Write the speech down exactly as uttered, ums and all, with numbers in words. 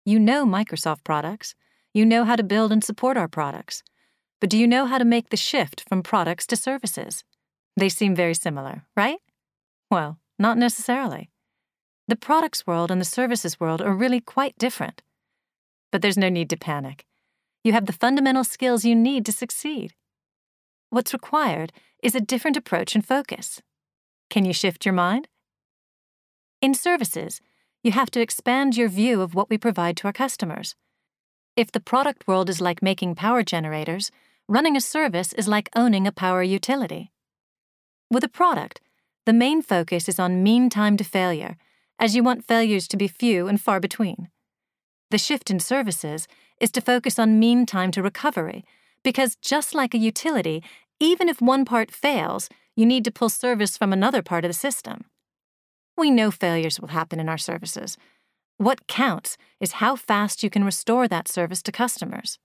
You know Microsoft products. You know how to build and support our products. But do you know how to make the shift from products to services? They seem very similar, right? Well, not necessarily. The products world and the services world are really quite different. But there's no need to panic. You have the fundamental skills you need to succeed. What's required is a different approach and focus. Can you shift your mind? In services, you have to expand your view of what we provide to our customers. If the product world is like making power generators, running a service is like owning a power utility. With a product, the main focus is on mean time to failure, as you want failures to be few and far between. The shift in services is to focus on mean time to recovery, because just like a utility, even if one part fails, you need to pull service from another part of the system. We know failures will happen in our services. What counts is how fast you can restore that service to customers.